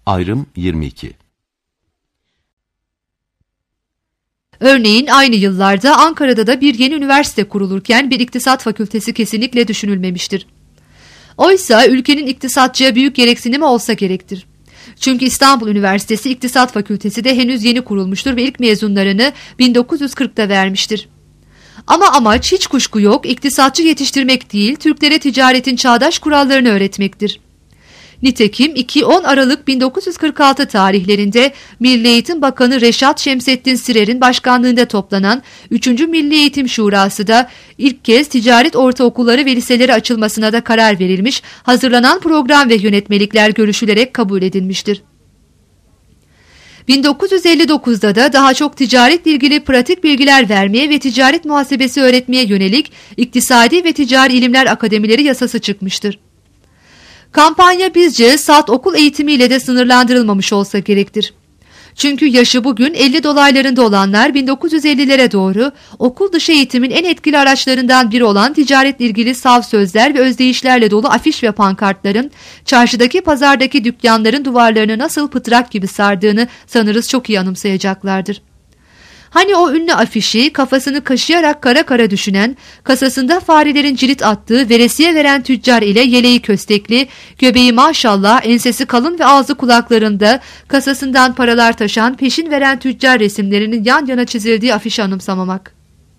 Ayrım 22. Örneğin aynı yıllarda Ankara'da da bir yeni üniversite kurulurken bir iktisat fakültesi kesinlikle düşünülmemiştir. Oysa ülkenin iktisatçıya büyük gereksinimi olsa gerektir. Çünkü İstanbul Üniversitesi İktisat Fakültesi de henüz yeni kurulmuştur ve ilk mezunlarını 1940'da vermiştir. Ama amaç hiç kuşku yok, iktisatçı yetiştirmek değil, Türklere ticaretin çağdaş kurallarını öğretmektir. Nitekim 2-10 Aralık 1946 tarihlerinde Milli Eğitim Bakanı Reşat Şemsettin Sirer'in başkanlığında toplanan 3. Milli Eğitim Şurası da ilk kez ticaret ortaokulları ve liseleri açılmasına da karar verilmiş, hazırlanan program ve yönetmelikler görüşülerek kabul edilmiştir. 1959'da da daha çok ticaretle ilgili pratik bilgiler vermeye ve ticaret muhasebesi öğretmeye yönelik İktisadi ve Ticari İlimler Akademileri yasası çıkmıştır. Kampanya bizce salt okul eğitimiyle de sınırlandırılmamış olsa gerektir. Çünkü yaşı bugün 50 dolaylarında olanlar 1950'lere doğru okul dışı eğitimin en etkili araçlarından biri olan ticaretle ilgili sav sözler ve özdeyişlerle dolu afiş ve pankartların çarşıdaki pazardaki dükkanların duvarlarını nasıl pıtrak gibi sardığını sanırız çok iyi anımsayacaklardır. Hani o ünlü afişi kafasını kaşıyarak kara kara düşünen, kasasında farelerin cirit attığı veresiye veren tüccar ile yeleği köstekli, göbeği maşallah, ensesi kalın ve ağzı kulaklarında kasasından paralar taşan peşin veren tüccar resimlerinin yan yana çizildiği afişi anımsamamak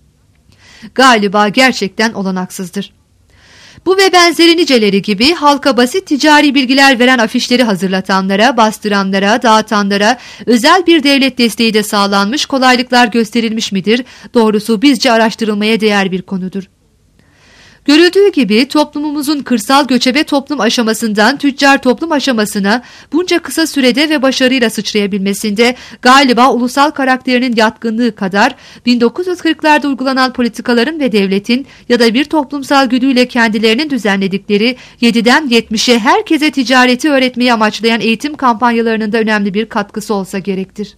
galiba gerçekten olanaksızdır. Bu ve benzeri niceleri gibi halka basit ticari bilgiler veren afişleri hazırlatanlara, bastıranlara, dağıtanlara özel bir devlet desteği de sağlanmış, kolaylıklar gösterilmiş midir? Doğrusu bizce araştırılmaya değer bir konudur. Görüldüğü gibi toplumumuzun kırsal göçebe toplum aşamasından tüccar toplum aşamasına bunca kısa sürede ve başarıyla sıçrayabilmesinde galiba ulusal karakterinin yatkınlığı kadar 1940'larda uygulanan politikaların ve devletin ya da bir toplumsal güdüyle kendilerinin düzenledikleri 7'den 70'e herkese ticareti öğretmeyi amaçlayan eğitim kampanyalarının da önemli bir katkısı olsa gerektir.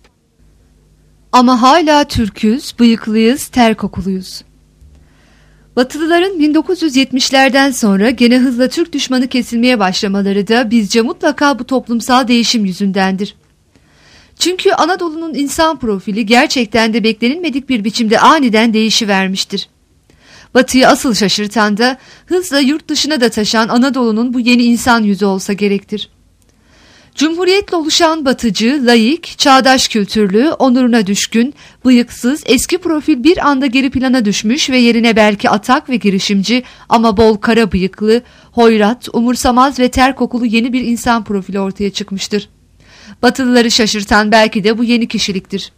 Ama hala Türk'üz, bıyıklıyız, ter kokuluyuz. Batılıların 1970'lerden sonra gene hızla Türk düşmanı kesilmeye başlamaları da bizce mutlaka bu toplumsal değişim yüzündendir. Çünkü Anadolu'nun insan profili gerçekten de beklenilmedik bir biçimde aniden değişivermiştir. Batı'yı asıl şaşırtan da hızla yurt dışına da taşan Anadolu'nun bu yeni insan yüzü olsa gerektir. Cumhuriyetle oluşan batıcı, laik, çağdaş kültürlü, onuruna düşkün, bıyıksız, eski profil bir anda geri plana düşmüş ve yerine belki atak ve girişimci ama bol kara bıyıklı, hoyrat, umursamaz ve ter kokulu yeni bir insan profili ortaya çıkmıştır. Batılıları şaşırtan belki de bu yeni kişiliktir.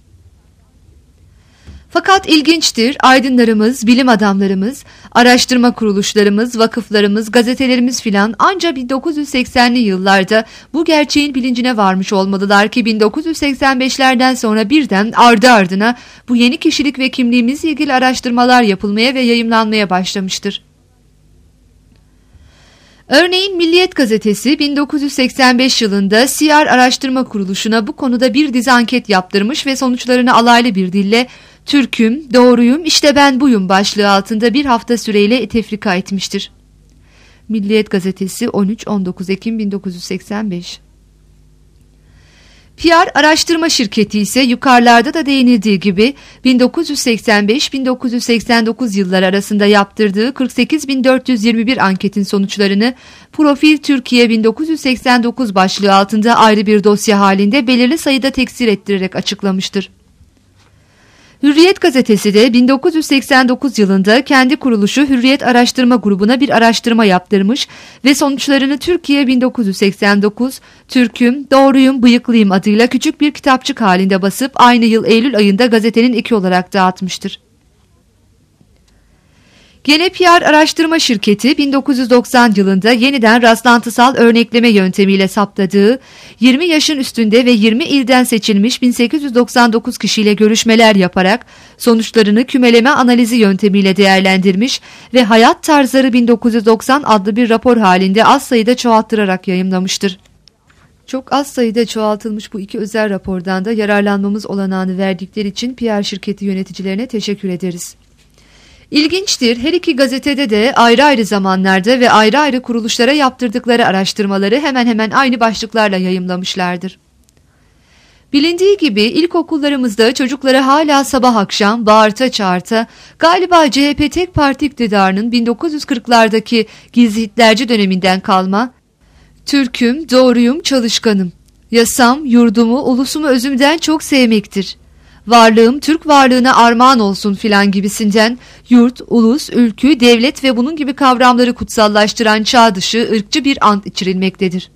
Fakat ilginçtir, aydınlarımız, bilim adamlarımız, araştırma kuruluşlarımız, vakıflarımız, gazetelerimiz filan ancak 1980'li yıllarda bu gerçeğin bilincine varmış olmalılar ki 1985'lerden sonra birden ardı ardına bu yeni kişilik ve kimliğimizle ilgili araştırmalar yapılmaya ve yayımlanmaya başlamıştır. Örneğin Milliyet Gazetesi 1985 yılında CR Araştırma Kuruluşu'na bu konuda bir dizi anket yaptırmış ve sonuçlarını alaylı bir dille "Türk'üm, doğruyum, işte ben buyum" başlığı altında bir hafta süreyle tefrika etmiştir. Milliyet Gazetesi 13-19 Ekim 1985. PR Araştırma Şirketi ise yukarılarda da değinildiği gibi 1985-1989 yılları arasında yaptırdığı 48.421 anketin sonuçlarını Profil Türkiye 1989 başlığı altında ayrı bir dosya halinde belirli sayıda teksir ettirerek açıklamıştır. Hürriyet Gazetesi de 1989 yılında kendi kuruluşu Hürriyet Araştırma Grubu'na bir araştırma yaptırmış ve sonuçlarını Türkiye 1989, Türk'üm, doğruyum, bıyıklıyım adıyla küçük bir kitapçık halinde basıp aynı yıl Eylül ayında gazetenin eki olarak dağıtmıştır. Gene PR Araştırma Şirketi 1990 yılında yeniden rastlantısal örnekleme yöntemiyle saptadığı 20 yaşın üstünde ve 20 ilden seçilmiş 1899 kişiyle görüşmeler yaparak sonuçlarını kümeleme analizi yöntemiyle değerlendirmiş ve Hayat Tarzları 1990 adlı bir rapor halinde az sayıda çoğalttırarak yayımlamıştır. Çok az sayıda çoğaltılmış bu iki özel rapordan da yararlanmamız olanağını verdikleri için PR şirketi yöneticilerine teşekkür ederiz. İlginçtir, her iki gazetede de ayrı ayrı zamanlarda ve ayrı ayrı kuruluşlara yaptırdıkları araştırmaları hemen hemen aynı başlıklarla yayımlamışlardır. Bilindiği gibi ilkokullarımızda çocukları hala sabah akşam bağırta çağırta, galiba CHP tek parti iktidarının 1940'lardaki gizli Hitlerci döneminden kalma, Türk'üm, doğruyum, çalışkanım, yasam, yurdumu, ulusumu özümden çok sevmektir, varlığım Türk varlığına armağan olsun filan gibisinden yurt, ulus, ülkü, devlet ve bunun gibi kavramları kutsallaştıran çağ dışı ırkçı bir ant içirilmektedir.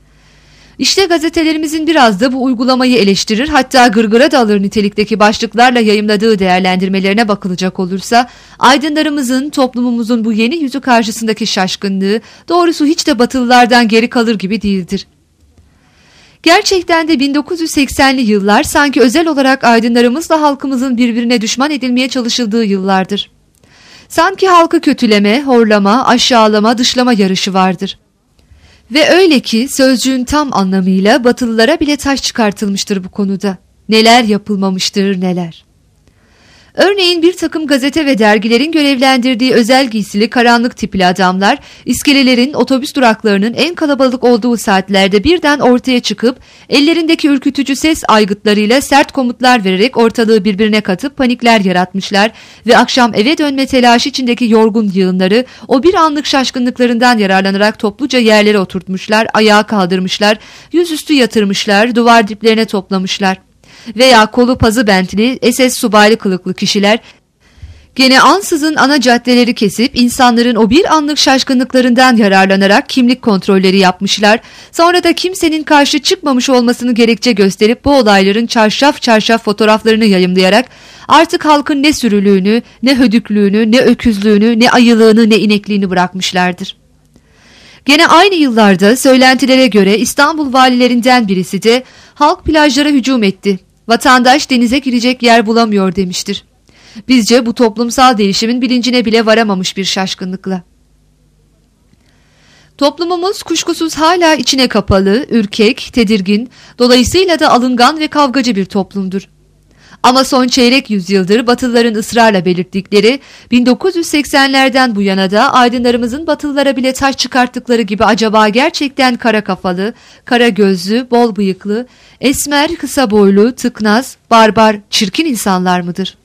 İşte gazetelerimizin biraz da bu uygulamayı eleştirir, hatta gırgıra da alır nitelikteki başlıklarla yayımladığı değerlendirmelerine bakılacak olursa, aydınlarımızın, toplumumuzun bu yeni yüzü karşısındaki şaşkınlığı doğrusu hiç de Batılılardan geri kalır gibi değildir. Gerçekten de 1980'li yıllar sanki özel olarak aydınlarımızla halkımızın birbirine düşman edilmeye çalışıldığı yıllardır. Sanki halkı kötüleme, horlama, aşağılama, dışlama yarışı vardır. Ve öyle ki sözcüğün tam anlamıyla Batılılara bile taş çıkartılmıştır bu konuda. Neler yapılmamıştır neler. Örneğin bir takım gazete ve dergilerin görevlendirdiği özel giysili karanlık tipli adamlar, iskelelerin, otobüs duraklarının en kalabalık olduğu saatlerde birden ortaya çıkıp, ellerindeki ürkütücü ses aygıtlarıyla sert komutlar vererek ortalığı birbirine katıp panikler yaratmışlar ve akşam eve dönme telaşı içindeki yorgun yığınları o bir anlık şaşkınlıklarından yararlanarak topluca yerlere oturtmuşlar, ayağa kaldırmışlar, yüzüstü yatırmışlar, duvar diplerine toplamışlar. Veya kolu pazı bentli, SS subaylı kılıklı kişiler gene ansızın ana caddeleri kesip insanların o bir anlık şaşkınlıklarından yararlanarak kimlik kontrolleri yapmışlar. Sonra da kimsenin karşı çıkmamış olmasını gerekçe gösterip bu olayların çarşaf çarşaf fotoğraflarını yayımlayarak artık halkın ne sürülüğünü, ne hödüklüğünü, ne öküzlüğünü, ne ayılığını, ne inekliğini bırakmışlardır. Gene aynı yıllarda söylentilere göre İstanbul valilerinden birisi de halk plajlara hücum etti. Vatandaş denize girecek yer bulamıyor demiştir. Bizce bu toplumsal değişimin bilincine bile varamamış bir şaşkınlıkla. Toplumumuz kuşkusuz hala içine kapalı, ürkek, tedirgin, dolayısıyla da alıngan ve kavgacı bir toplumdur. Ama son çeyrek yüzyıldır Batılıların ısrarla belirttikleri 1980'lerden bu yana da aydınlarımızın Batılılara bile taş çıkarttıkları gibi acaba gerçekten kara kafalı, kara gözlü, bol bıyıklı, esmer, kısa boylu, tıknaz, barbar, çirkin insanlar mıdır?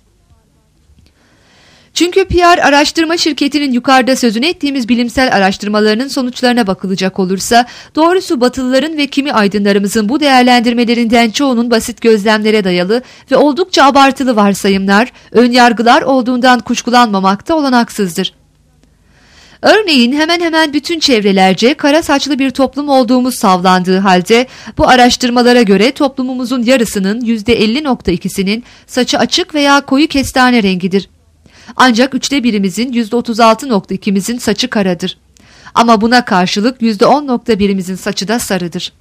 Çünkü PR araştırma şirketinin yukarıda sözünü ettiğimiz bilimsel araştırmalarının sonuçlarına bakılacak olursa, doğrusu Batılıların ve kimi aydınlarımızın bu değerlendirmelerinden çoğunun basit gözlemlere dayalı ve oldukça abartılı varsayımlar, önyargılar olduğundan kuşkulanmamakta olanaksızdır. Örneğin hemen hemen bütün çevrelerce kara saçlı bir toplum olduğumuz savlandığı halde, bu araştırmalara göre toplumumuzun yarısının %50.2'sinin saçı açık veya koyu kestane rengidir. Ancak 1/3'imizin %36.2'mizin saçı karadır. Ama buna karşılık %10.1'imizin saçı da sarıdır.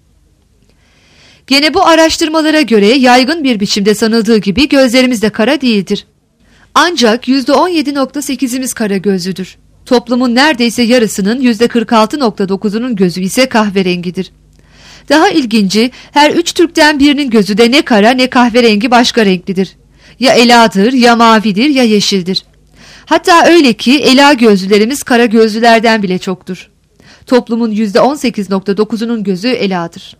Gene bu araştırmalara göre yaygın bir biçimde sanıldığı gibi gözlerimiz de kara değildir. Ancak %17.8'imiz kara gözlüdür. Toplumun neredeyse yarısının %46.9'unun gözü ise kahverengidir. Daha ilginci, her 3 Türk'ten birinin gözü de ne kara ne kahverengi başka renklidir. Ya eladır, ya mavidir, ya yeşildir. Hatta öyle ki ela gözlülerimiz kara gözlülerden bile çoktur. Toplumun %18.9'unun gözü eladır.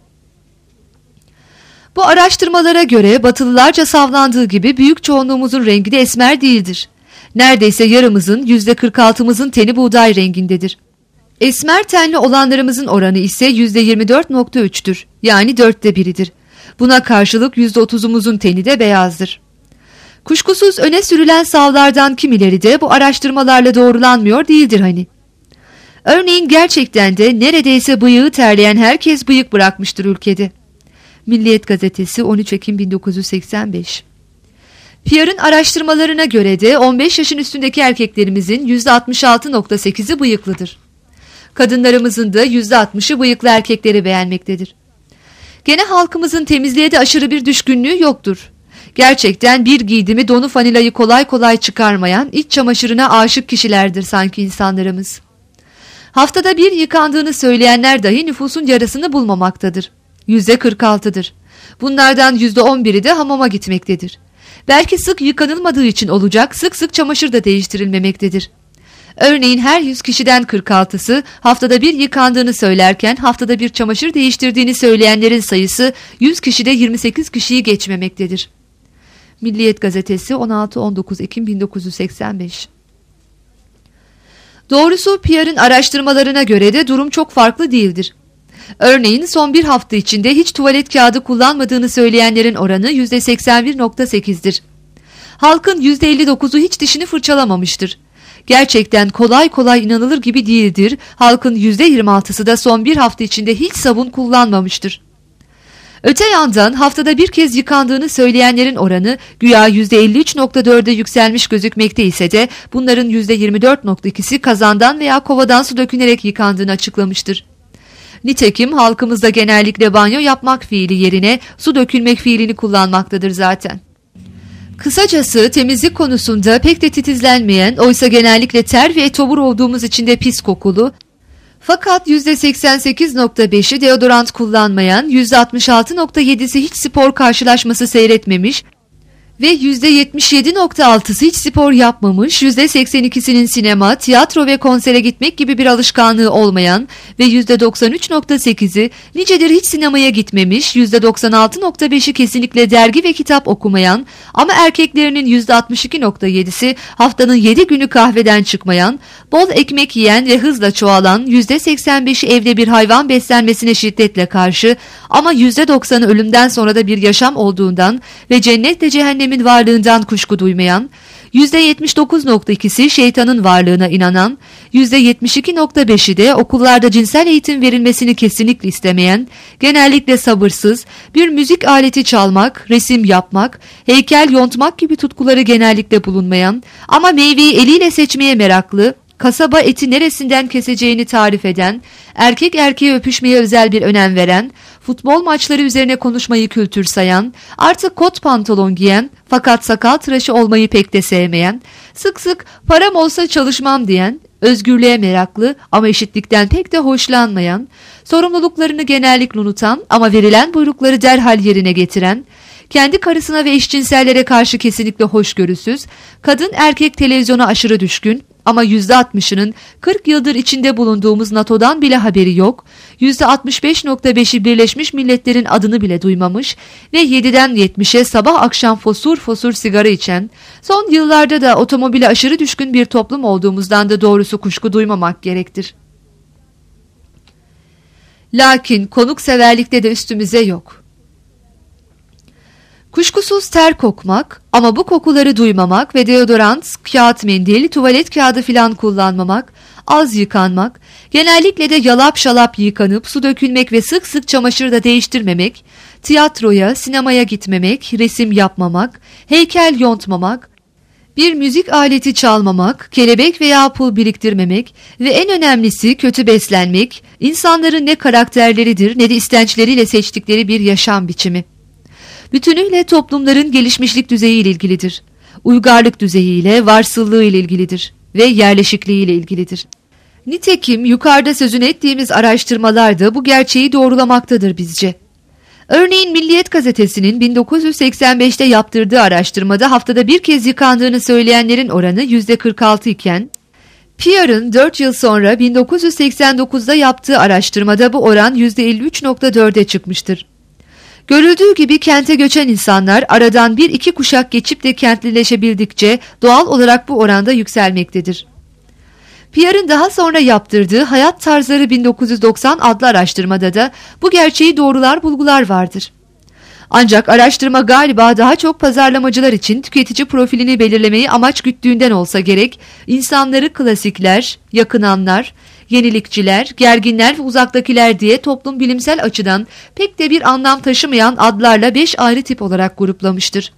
Bu araştırmalara göre Batılılarca savlandığı gibi büyük çoğunluğumuzun rengi de esmer değildir. Neredeyse yarımızın, %46'mızın teni buğday rengindedir. Esmer tenli olanlarımızın oranı ise %24.3'tür. Yani 1/4'idir. Buna karşılık %30'umuzun teni de beyazdır. Kuşkusuz öne sürülen savlardan kimileri de bu araştırmalarla doğrulanmıyor değildir hani. Örneğin gerçekten de neredeyse bıyığı terleyen herkes bıyık bırakmıştır ülkede. Milliyet Gazetesi 13 Ekim 1985. PR'ın araştırmalarına göre de 15 yaşın üstündeki erkeklerimizin %66.8'i bıyıklıdır. Kadınlarımızın da %60'ı bıyıklı erkekleri beğenmektedir. Gene halkımızın temizliğe de aşırı bir düşkünlüğü yoktur. Gerçekten bir giydimi donu fanilayı kolay kolay çıkarmayan, iç çamaşırına aşık kişilerdir sanki insanlarımız. Haftada bir yıkandığını söyleyenler dahi nüfusun yarısını bulmamaktadır. %46'dır. Bunlardan %11'i de hamama gitmektedir. belki sık yıkanılmadığı için olacak sık sık çamaşır da değiştirilmemektedir. Örneğin her 100 kişiden 46'sı haftada bir yıkandığını söylerken haftada bir çamaşır değiştirdiğini söyleyenlerin sayısı 100 kişide 28 kişiyi geçmemektedir. Milliyet Gazetesi 16-19 Ekim 1985. Doğrusu Pierre'ın araştırmalarına göre de durum çok farklı değildir. Örneğin son bir hafta içinde hiç tuvalet kağıdı kullanmadığını söyleyenlerin oranı %81.8'dir. Halkın %59'u hiç dişini fırçalamamıştır. Gerçekten kolay kolay inanılır gibi değildir. Halkın %26'sı da son bir hafta içinde hiç sabun kullanmamıştır. Öte yandan haftada bir kez yıkandığını söyleyenlerin oranı güya %53.4'e yükselmiş gözükmekte ise de bunların %24.2'si kazandan veya kovadan su dökülerek yıkandığını açıklamıştır. Nitekim halkımızda genellikle banyo yapmak fiili yerine su dökülmek fiilini kullanmaktadır zaten. Kısacası temizlik konusunda pek de titizlenmeyen, oysa genellikle ter ve etobur olduğumuz için de pis kokulu, fakat %88.5'i deodorant kullanmayan, %66.7'si hiç spor karşılaşması seyretmemiş ve %77.6'sı hiç spor yapmamış, %82'sinin sinema, tiyatro ve konsere gitmek gibi bir alışkanlığı olmayan ve %93.8'i nicedir hiç sinemaya gitmemiş, %96.5'i kesinlikle dergi ve kitap okumayan ama erkeklerinin %62.7'si haftanın 7 günü kahveden çıkmayan, bol ekmek yiyen ve hızla çoğalan, %85'i evde bir hayvan beslenmesine şiddetle karşı ama %90'ı ölümden sonra da bir yaşam olduğundan ve cennetle cehennemin varlığından kuşku duymayan, %79.2'si şeytanın varlığına inanan, %72.5'i de okullarda cinsel eğitim verilmesini kesinlikle istemeyen, genellikle sabırsız, bir müzik aleti çalmak, resim yapmak, heykel yontmak gibi tutkuları genellikle bulunmayan ama meyveyi eliyle seçmeye meraklı, kasaba eti neresinden keseceğini tarif eden, erkek erkeğe öpüşmeye özel bir önem veren, futbol maçları üzerine konuşmayı kültür sayan, artık kot pantolon giyen fakat sakal tıraşı olmayı pek de sevmeyen, sık sık param olsa çalışmam diyen, özgürlüğe meraklı ama eşitlikten pek de hoşlanmayan, sorumluluklarını genellikle unutan ama verilen buyrukları derhal yerine getiren, kendi karısına ve eşcinsellere karşı kesinlikle hoşgörüsüz, kadın erkek televizyona aşırı düşkün ama %60'ının 40 yıldır içinde bulunduğumuz NATO'dan bile haberi yok, %65.5'i Birleşmiş Milletler'in adını bile duymamış ve 7'den 70'e sabah akşam fosur fosur sigara içen, son yıllarda da otomobile aşırı düşkün bir toplum olduğumuzdan da doğrusu kuşku duymamak gerektir. Lakin konukseverlikte de üstümüze yok. Kuşkusuz ter kokmak ama bu kokuları duymamak ve deodorant, kağıt mendil, tuvalet kağıdı filan kullanmamak, az yıkanmak, genellikle de yalap şalap yıkanıp su dökülmek ve sık sık çamaşır da değiştirmemek, tiyatroya, sinemaya gitmemek, resim yapmamak, heykel yontmamak, bir müzik aleti çalmamak, kelebek veya pul biriktirmemek ve en önemlisi kötü beslenmek, insanların ne karakterleridir ne de istençleriyle seçtikleri bir yaşam biçimi. Bütünüyle toplumların gelişmişlik düzeyiyle ilgilidir. Uygarlık düzeyiyle, varsıllığı ile ilgilidir ve yerleşikliği ile ilgilidir. Nitekim yukarıda sözünü ettiğimiz araştırmalar da bu gerçeği doğrulamaktadır bizce. Örneğin Milliyet Gazetesi'nin 1985'te yaptırdığı araştırmada haftada bir kez yıkandığını söyleyenlerin oranı %46 iken, Pierre'ın 4 yıl sonra 1989'da yaptığı araştırmada bu oran %53.4'e çıkmıştır. Görüldüğü gibi kente göçen insanlar aradan 1-2 kuşak geçip de kentlileşebildikçe doğal olarak bu oranda yükselmektedir. Pierre'ın daha sonra yaptırdığı Hayat Tarzları 1990 adlı araştırmada da bu gerçeği doğrular bulgular vardır. Ancak araştırma galiba daha çok pazarlamacılar için tüketici profilini belirlemeyi amaç güttüğünden olsa gerek, insanları klasikler, yakınanlar, yenilikçiler, gerginler ve uzaktakiler diye toplum bilimsel açıdan pek de bir anlam taşımayan adlarla 5 ayrı tip olarak gruplamıştır.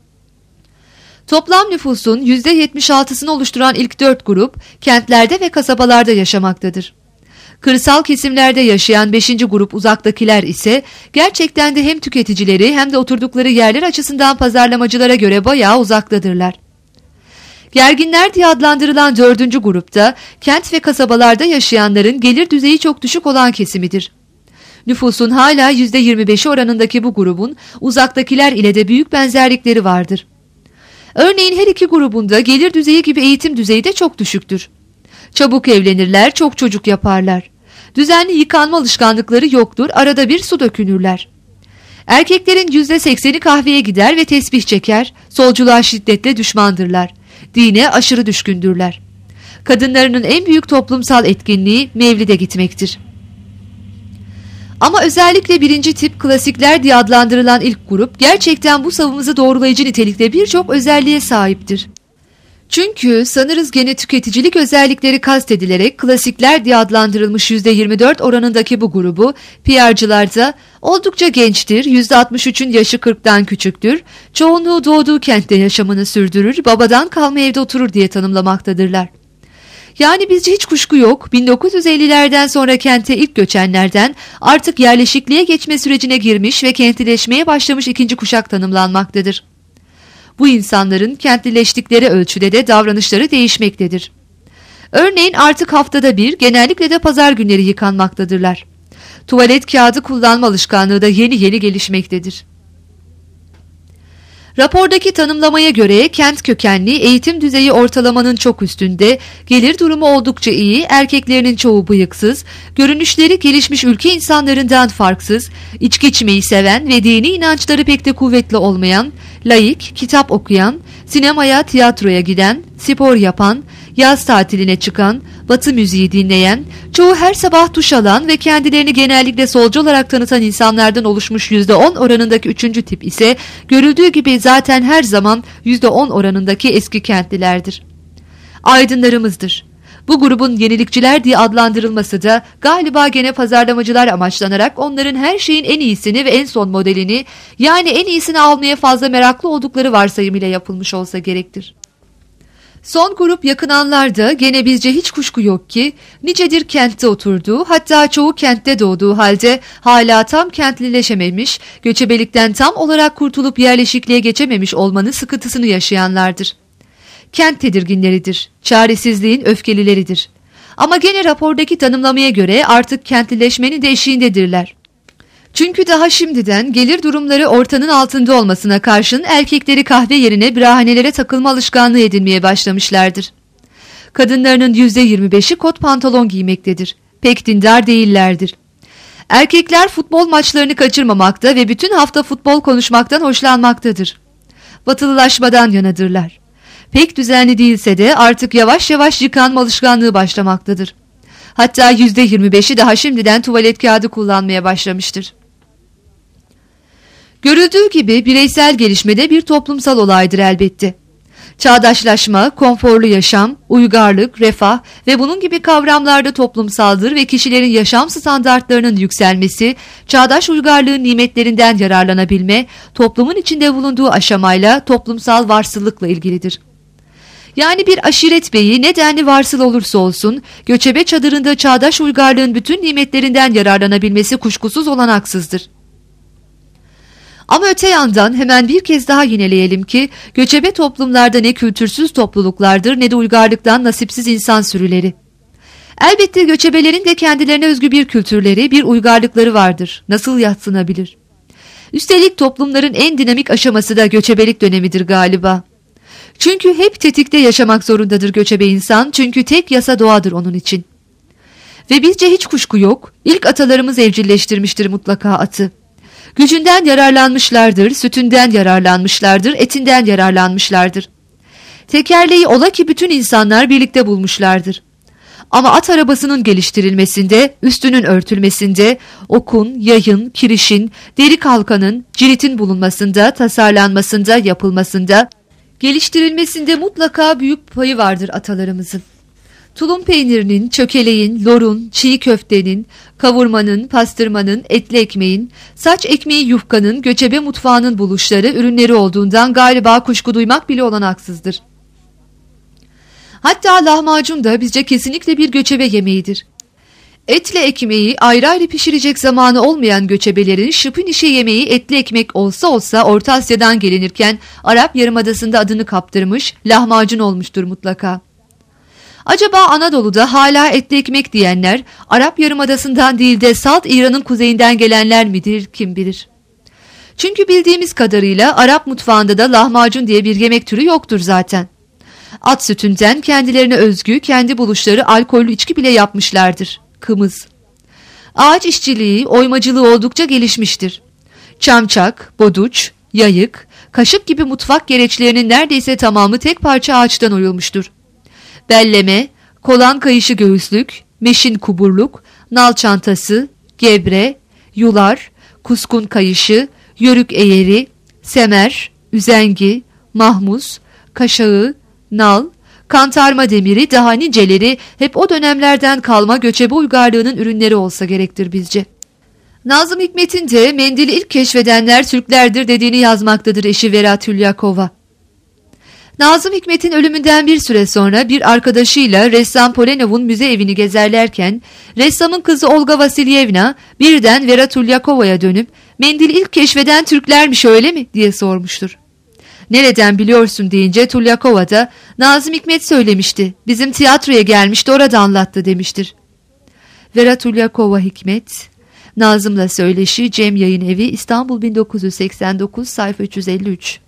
Toplam nüfusun %76'sını oluşturan ilk 4 grup kentlerde ve kasabalarda yaşamaktadır. Kırsal kesimlerde yaşayan 5. grup uzaktakiler ise gerçekten de hem tüketicileri hem de oturdukları yerler açısından pazarlamacılara göre bayağı uzaktadırlar. Gerginler diye adlandırılan 4. grupta kent ve kasabalarda yaşayanların gelir düzeyi çok düşük olan kesimidir. Nüfusun hala %25'i oranındaki bu grubun uzaktakiler ile de büyük benzerlikleri vardır. Örneğin her iki grubunda gelir düzeyi gibi eğitim düzeyi de çok düşüktür. Çabuk evlenirler, çok çocuk yaparlar. Düzenli yıkanma alışkanlıkları yoktur, arada bir su dökünürler. Erkeklerin %80'i kahveye gider ve tesbih çeker, solculuğa şiddetle düşmandırlar. Dine aşırı düşkündürler. Kadınlarının en büyük toplumsal etkinliği mevlide gitmektir. Ama özellikle birinci tip klasikler diye adlandırılan ilk grup gerçekten bu savımızı doğrulayıcı nitelikte birçok özelliğe sahiptir. Çünkü sanırız gene tüketicilik özellikleri kastedilerek klasikler diye adlandırılmış %24 oranındaki bu grubu PR'cılarda oldukça gençtir, %63'ün yaşı 40'tan küçüktür, çoğunluğu doğduğu kentte yaşamını sürdürür, babadan kalma evde oturur diye tanımlamaktadırlar. Yani bizce hiç kuşku yok, 1950'lerden sonra kente ilk göçenlerden artık yerleşikliğe geçme sürecine girmiş ve kentlileşmeye başlamış ikinci kuşak tanımlanmaktadır. Bu insanların kentlileştikleri ölçüde de davranışları değişmektedir. Örneğin artık haftada bir, genellikle de pazar günleri yıkanmaktadırlar. Tuvalet kağıdı kullanma alışkanlığı da yeni gelişmektedir. Rapordaki tanımlamaya göre kent kökenli, eğitim düzeyi ortalamanın çok üstünde, gelir durumu oldukça iyi, erkeklerinin çoğu bıyıksız, görünüşleri gelişmiş ülke insanlarından farksız, içki içmeyi seven ve dini inançları pek de kuvvetli olmayan, laik, kitap okuyan, sinemaya, tiyatroya giden, spor yapan, yaz tatiline çıkan, batı müziği dinleyen, çoğu her sabah duş alan ve kendilerini genellikle solcu olarak tanıtan insanlardan oluşmuş %10 oranındaki üçüncü tip ise görüldüğü gibi zaten her zaman %10 oranındaki eski kentlilerdir. Aydınlarımızdır. Bu grubun yenilikçiler diye adlandırılması da galiba gene pazarlamacılar amaçlanarak onların her şeyin en iyisini ve en son modelini, yani en iyisini almaya fazla meraklı oldukları varsayımıyla yapılmış olsa gerektir. Son grup yakınanlar da gene bizce hiç kuşku yok ki nicedir kentte oturduğu, hatta çoğu kentte doğduğu halde hala tam kentlileşememiş, göçebelikten tam olarak kurtulup yerleşikliğe geçememiş olmanın sıkıntısını yaşayanlardır. Kent tedirginleridir, çaresizliğin öfkelileridir. Ama gene rapordaki tanımlamaya göre artık kentlileşmenin de eşiğindedirler. Çünkü daha şimdiden gelir durumları ortanın altında olmasına karşın erkekleri kahve yerine birahanelere takılma alışkanlığı edinmeye başlamışlardır. Kadınlarının %25'i kot pantolon giymektedir. Pek dindar değillerdir. Erkekler futbol maçlarını kaçırmamakta ve bütün hafta futbol konuşmaktan hoşlanmaktadır. Batılılaşmadan yanadırlar. Pek düzenli değilse de artık yavaş yavaş yıkanma alışkanlığı başlamaktadır. Hatta %25'i daha şimdiden tuvalet kağıdı kullanmaya başlamıştır. Görüldüğü gibi bireysel gelişmede bir toplumsal olaydır elbette. Çağdaşlaşma, konforlu yaşam, uygarlık, refah ve bunun gibi kavramlarda toplumsaldır ve kişilerin yaşam standartlarının yükselmesi, çağdaş uygarlığın nimetlerinden yararlanabilme, toplumun içinde bulunduğu aşamayla toplumsal varsıllıkla ilgilidir. Yani bir aşiret beyi ne denli varsıl olursa olsun, göçebe çadırında çağdaş uygarlığın bütün nimetlerinden yararlanabilmesi kuşkusuz olanaksızdır. Ama öte yandan hemen bir kez daha yineleyelim ki, göçebe toplumlarda ne kültürsüz topluluklardır ne de uygarlıktan nasipsiz insan sürüleri. Elbette göçebelerin de kendilerine özgü bir kültürleri, bir uygarlıkları vardır. Nasıl yadsınabilir? Üstelik toplumların en dinamik aşaması da göçebelik dönemidir galiba. Çünkü hep tetikte yaşamak zorundadır göçebe insan, çünkü tek yasa doğadır onun için. Ve bizce hiç kuşku yok, ilk atalarımız evcilleştirmiştir mutlaka atı. Gücünden yararlanmışlardır, sütünden yararlanmışlardır, etinden yararlanmışlardır. Tekerleği ola ki bütün insanlar birlikte bulmuşlardır. Ama at arabasının geliştirilmesinde, üstünün örtülmesinde, okun, yayın, kirişin, deri kalkanın, ciritin bulunmasında, tasarlanmasında, yapılmasında, geliştirilmesinde mutlaka büyük payı vardır atalarımızın. Tulum peynirinin, çökeleğin, lorun, çiğ köftenin, kavurmanın, pastırmanın, etli ekmeğin, saç ekmeği yufkanın, göçebe mutfağının buluşları, ürünleri olduğundan galiba kuşku duymak bile olanaksızdır. Hatta lahmacun da bizce kesinlikle bir göçebe yemeğidir. Etle ekmeği ayrı ayrı pişirecek zamanı olmayan göçebelerin şıpın işe yemeği etli ekmek olsa Orta Asya'dan gelinirken Arap Yarımadası'nda adını kaptırmış, lahmacun olmuştur mutlaka. Acaba Anadolu'da hala etli ekmek diyenler Arap Yarımadası'ndan değil de salt İran'ın kuzeyinden gelenler midir, kim bilir? Çünkü bildiğimiz kadarıyla Arap mutfağında da lahmacun diye bir yemek türü yoktur zaten. At sütünden kendilerine özgü kendi buluşları alkollü içki bile yapmışlardır. Kımız. Ağaç işçiliği, oymacılığı oldukça gelişmiştir. Çamçak, boduç, yayık, kaşık gibi mutfak gereçlerinin neredeyse tamamı tek parça ağaçtan oyulmuştur. Belleme, kolan kayışı göğüslük, meşin kuburluk, nal çantası, gebre, yular, kuskun kayışı, yörük eğeri, semer, üzengi, mahmuz, kaşağı, nal, kantarma demiri daha niceleri hep o dönemlerden kalma göçebe uygarlığının ürünleri olsa gerektir bizce. Nazım Hikmet'in de mendili ilk keşfedenler Türklerdir dediğini yazmaktadır eşi Vera Tulyakova. Nazım Hikmet'in ölümünden bir süre sonra bir arkadaşıyla ressam Polenov'un müze evini gezerlerken ressamın kızı Olga Vasilyevna birden Vera Tulyakova'ya dönüp mendili ilk keşfeden Türklermiş öyle mi diye sormuştur. Nereden biliyorsun deyince Tulyakova da Nazım Hikmet söylemişti, bizim tiyatroya gelmişti orada anlattı demiştir. Vera Tulyakova Hikmet, Nazım'la Söyleşi, Cem Yayın Evi, İstanbul 1989, sayfa 353.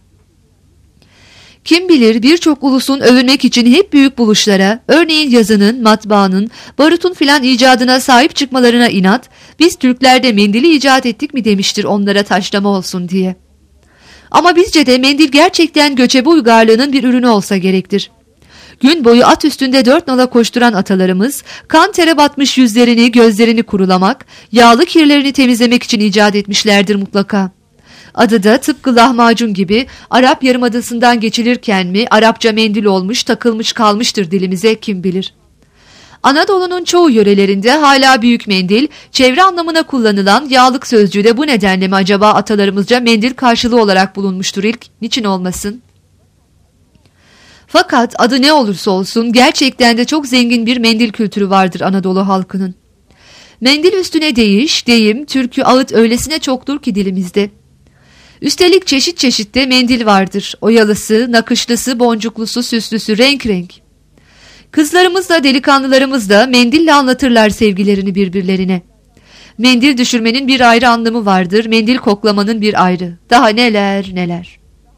Kim bilir birçok ulusun övünmek için hep büyük buluşlara, örneğin yazının, matbaanın, barutun filan icadına sahip çıkmalarına inat, biz Türklerde mendili icat ettik mi demiştir onlara taşlama olsun diye. Ama bizce de mendil gerçekten göçebe uygarlığının bir ürünü olsa gerektir. Gün boyu at üstünde 4 nala koşturan atalarımız, kan tere batmış yüzlerini, gözlerini kurulamak, yağlı kirlerini temizlemek için icat etmişlerdir mutlaka. Adı da tıpkı lahmacun gibi Arap Yarımadası'ndan geçilirken mi Arapça mendil olmuş, takılmış kalmıştır dilimize kim bilir. Anadolu'nun çoğu yörelerinde hala büyük mendil, çevre anlamına kullanılan yağlık sözcüğü de bu nedenle mi acaba atalarımızca mendil karşılığı olarak bulunmuştur ilk, niçin olmasın? Fakat adı ne olursa olsun gerçekten de çok zengin bir mendil kültürü vardır Anadolu halkının. Mendil üstüne deyiş, deyim, türkü, ağıt öylesine çoktur ki dilimizde. Üstelik çeşit çeşit de mendil vardır. Oyalısı, nakışlısı, boncuklusu, süslüsü, renk renk. Kızlarımız da delikanlılarımız da mendille anlatırlar sevgilerini birbirlerine. Mendil düşürmenin bir ayrı anlamı vardır, mendil koklamanın bir ayrı. Daha neler neler.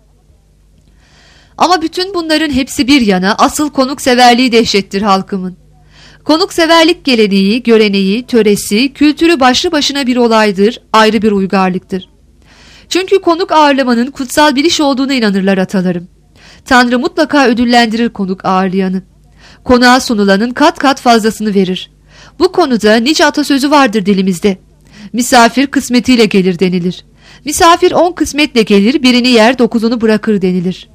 Ama bütün bunların hepsi bir yana asıl konukseverliği dehşettir halkımın. Konukseverlik geleneği, göreneği, töresi, kültürü başlı başına bir olaydır, ayrı bir uygarlıktır. Çünkü konuk ağırlamanın kutsal bir iş olduğuna inanırlar atalarım. Tanrı mutlaka ödüllendirir konuk ağırlayanı. Konağa sunulanın kat kat fazlasını verir. Bu konuda nice atasözü vardır dilimizde. Misafir kısmetiyle gelir denilir. Misafir 10 kısmetle gelir, birini yer 9'unu bırakır denilir.